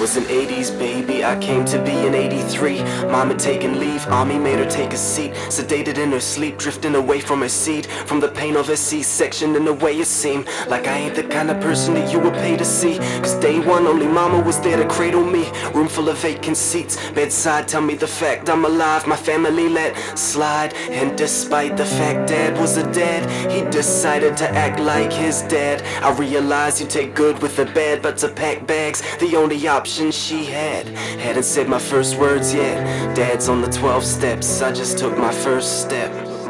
was an 80s baby, I came to be in 83. Mom had taken leave, Army made her take a seat. Sedated in her sleep, drifting away from her seed. From the pain of a C-section and the way it seemed like I ain't the kind of person that you would pay to see. Cause day one, only mama was there to cradle me. Room full of vacant seats, bedside tell me the fact I'm alive. My family let slide, and despite the fact dad was a dad, he decided to act like his dad. I realized you take good with the bad, but to pack bags, the only option she had. Hadn't said my first words yet. Dad's on the 12 steps, I just took my first step.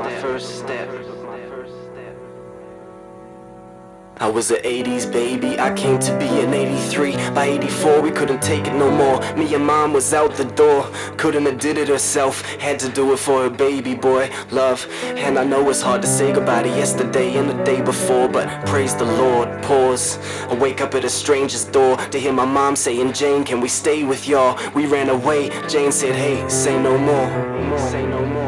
I was an 80s baby, I came to be in 83. By 84 we couldn't take it no more. Me and mom was out the door, couldn't have did it herself. Had to do it for her baby boy, love. And I know it's hard to say goodbye to yesterday and the day before, but praise the Lord, pause. I wake up at a stranger's door to hear my mom saying, Jane, can we stay with y'all? We ran away, Jane said, hey, say no more. Say no more.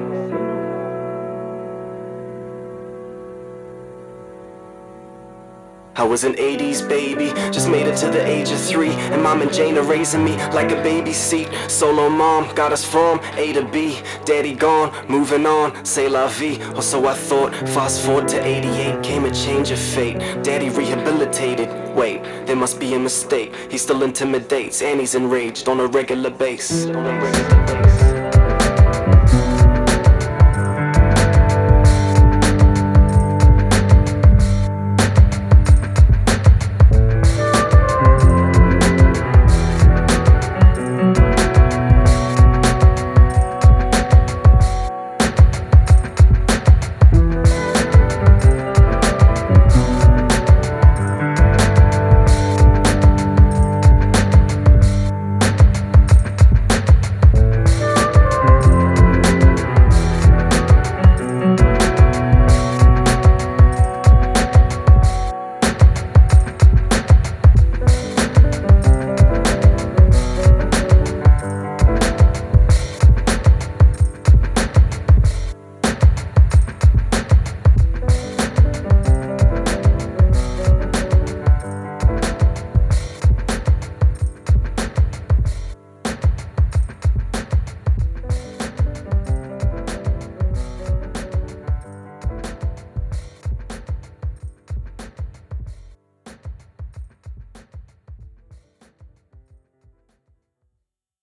I was an 80s baby, just made it to the age of 3. And mom and Jane are raising me like a baby seat. Solo mom got us from A to B. Daddy gone, moving on, c'est la vie. Or so I thought. Fast forward to 88, came a change of fate. Daddy rehabilitated, wait, there must be a mistake. He still intimidates and he's enraged on a regular basis.